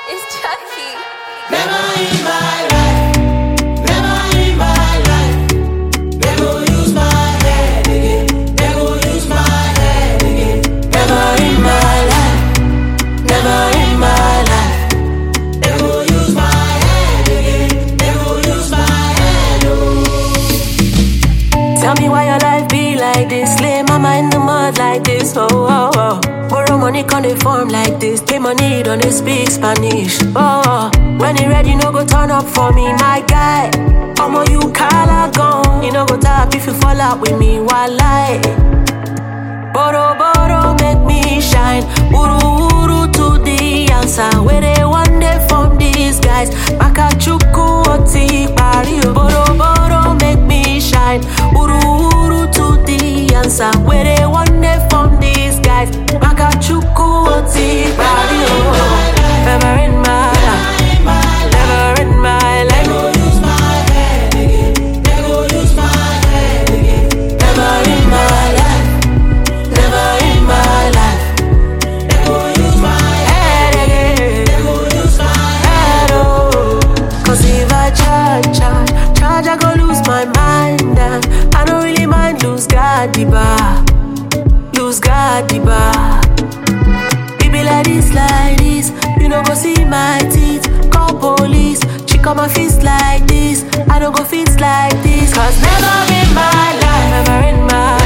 It's Chucky. Never in my life, never in my life, never use my head again, never use my head again. Never in my life, never in my life, never use my head again, never use my head. Oh. Tell me why your life be like this, lay mama in the mud like this, oh, oh, oh. Borrow money, can't they form like this, pay money, don't they speak Spanish, oh. When you ready, no go turn up for me, my guy. Omo, you cala gone. You no go tap if you fall out with me, walai. Boro, make me shine. Uru, to the answer. Where they one day from these guys. Makachuku, oti, pario. Boro, make me shine. Uru, to the answer. Where they one day from these guys. Makachuku, oti, pario. Never in my life. Never in my life. Never use my head again, never use my head again. Never in my life, never in my life, never use my head again, never use my head. Oh, cause if I charge, I go lose my mind. And I don't really mind lose God the bar. It be like this, you know go see my teeth. Call police, check on my fist like this. I don't go fist like this. Cause never in my life, never in my